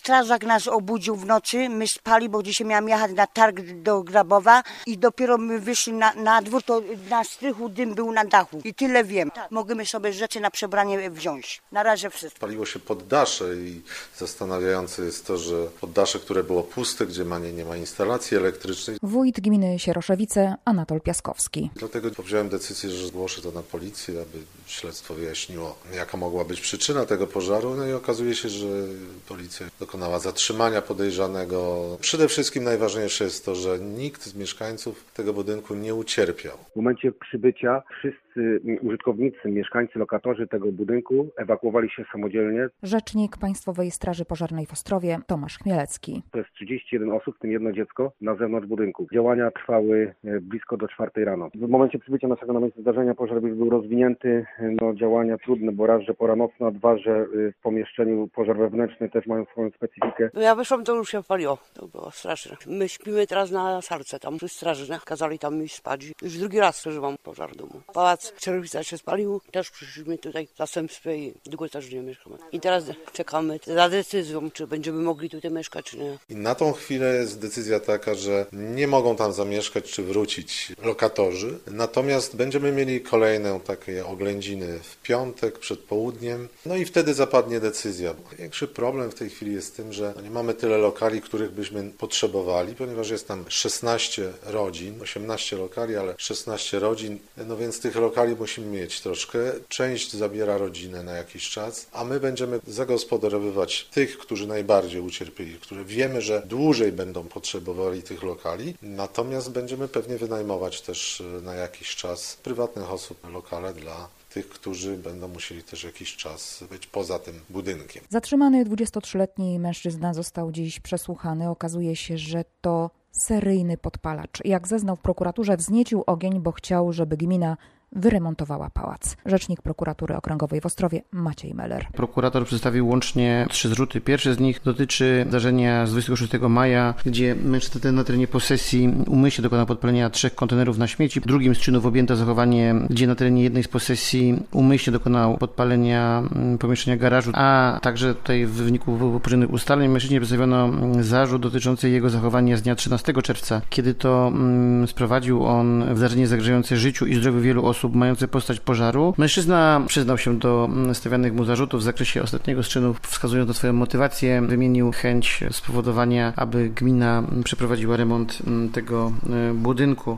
strażak nas obudził w nocy, my spali, bo dzisiaj miałam jechać na targ do Grabowa i dopiero my wyszli na dwór, to na strychu dym był na dachu i tyle wiem. Możemy sobie rzeczy na przebranie wziąć. Na razie wszystko. Paliło się poddasze i zastanawiające jest to, że poddasze, które było puste, gdzie nie ma instalacji elektrycznej. Wójt gminy Sieroszewice Anatol Piaskowski. Dlatego powziąłem decyzję, że zgłoszę to na policję, aby śledztwo wyjaśniło, jaka mogła być przyczyna tego pożaru. No i okazuje się, że policja dokonała zatrzymania podejrzanego. Przede wszystkim najważniejsze jest to, że nikt z mieszkańców tego budynku nie ucierpiał. W momencie przybycia wszyscy użytkownicy, mieszkańcy, lokatorzy tego budynku ewakuowali się samodzielnie. Rzecznik Państwowej Straży Pożarnej w Ostrowie Tomasz Chmielewski. To jest 31 osób, w tym jedno dziecko, na zewnątrz budynku. Działania trwały blisko do 4 rano. W momencie przybycia naszego na miejsce zdarzenia pożar już był rozwinięty. Działania trudne, bo raz, że pora nocna, dwa, że w pomieszczeniu pożar wewnętrzny też mają swoją specyfikę. Ja wyszłam, to już się paliło. To było straszne. My śpimy teraz na sarce tam przy straży. Kazali tam iść spać. Już drugi raz przeżywam pożar w domu. Pałac Czerwica się spalił. Też przyszliśmy tutaj w zastępstwie i długo też nie mieszkamy. I teraz czekamy za decyzją, czy będziemy mogli tutaj mieszkać, czy nie. I na tą chwilę jest decyzja taka, że nie mogą tam zamieszkać czy wrócić lokatorzy. Natomiast będziemy mieli kolejne takie oględziny w piątek przed południem. No i wtedy zapadnie decyzja. Największy problem w tej chwili jest z tym, że nie mamy tyle lokali, których byśmy potrzebowali, ponieważ jest tam 16 rodzin, 18 lokali, ale 16 rodzin, no więc tych lokali musimy mieć troszkę. Część zabiera rodzinę na jakiś czas, a my będziemy zagospodarowywać tych, którzy najbardziej ucierpieli, które wiemy, że dłużej będą potrzebowali tych lokali, natomiast będziemy pewnie wynajmować też na jakiś czas prywatnych osób lokale dla tych, którzy będą musieli też jakiś czas być poza tym budynkiem. Zatrzymany 23-letni mężczyzna został dziś przesłuchany. Okazuje się, że to seryjny podpalacz. Jak zeznał w prokuraturze, wzniecił ogień, bo chciał, żeby gmina wyremontowała pałac. Rzecznik Prokuratury Okręgowej w Ostrowie Maciej Meller. Prokurator przedstawił łącznie 3 zarzuty. Pierwszy z nich dotyczy zdarzenia z 26 maja, gdzie mężczyzna ten na terenie posesji umyślnie dokonał podpalenia 3 kontenerów na śmieci. Drugim z czynów objęto zachowanie, gdzie na terenie jednej z posesji umyślnie dokonał podpalenia pomieszczenia garażu, a także tutaj w wyniku poczynionych ustaleń mężczyźnie przedstawiono zarzut dotyczący jego zachowania z dnia 13 czerwca, kiedy to sprowadził on zdarzenie zagrażające życiu i zdrowiu wielu osób mające postać pożaru. Mężczyzna przyznał się do stawianych mu zarzutów w zakresie ostatniego z czynów, wskazując na swoją motywację, wymienił chęć spowodowania, aby gmina przeprowadziła remont tego budynku.